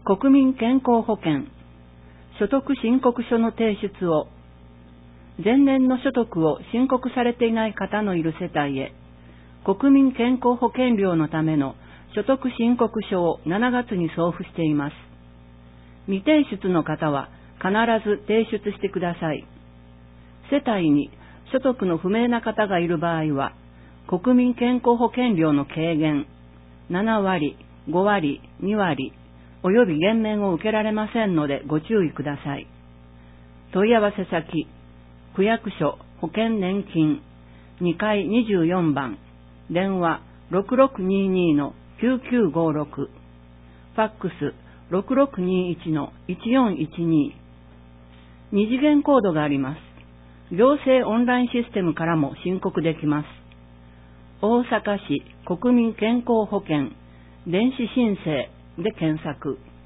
国民健康保険所得申告書の提出を、前年の所得を申告されていない方のいる世帯へ、国民健康保険料のための所得申告書を7月に送付しています。未提出の方は必ず提出してください。世帯に所得の不明な方がいる場合は、国民健康保険料の軽減、7割、5割、2割、および減免を受けられませんのでご注意ください。問い合わせ先、区役所保険年金2階24番、電話 6622-9956、ファックス 6621-1412、二次元コードがあります。行政オンラインシステムからも申告できます。大阪市国民健康保険電子申請で検索。